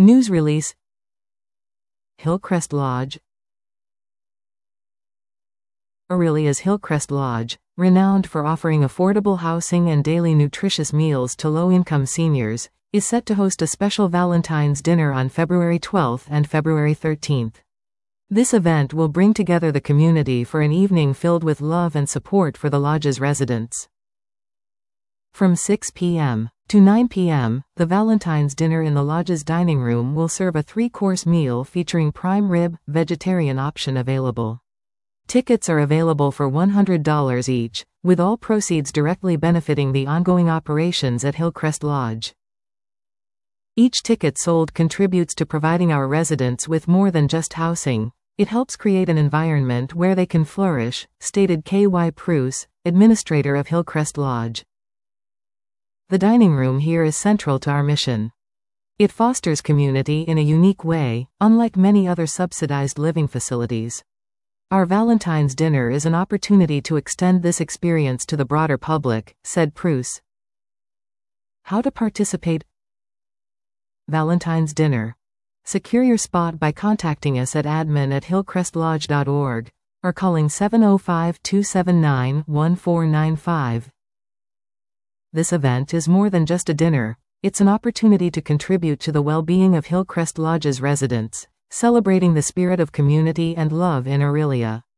News release. Hillcrest Lodge. Aurelia's Hillcrest Lodge, renowned for offering affordable housing and daily nutritious meals to low-income seniors, is set to host a special Valentine's dinner on February 12 and February 13. This event will bring together the community for an evening filled with love and support for the lodge's residents. From 6 p.m. to 9 p.m., the Valentine's dinner in the lodge's dining room will serve a 3-course meal featuring prime rib, vegetarian option available. Tickets are available for $100 each, with all proceeds directly benefiting the ongoing operations at Hillcrest Lodge. Each ticket sold contributes to providing our residents with more than just housing. It helps create an environment where they can flourish, stated K.Y. Pruce, administrator of Hillcrest Lodge. The dining room here is central to our mission. It fosters community in a unique way, unlike many other subsidized living facilities. Our Valentine's dinner is an opportunity to extend this experience to the broader public, said Pruce. How to participate? Valentine's dinner. Secure your spot by contacting us at admin@hillcrestlodge.org or calling 705-279-1495. This event is more than just a dinner. It's an opportunity to contribute to the well-being of Hillcrest Lodge's residents, celebrating the spirit of community and love in Aurelia.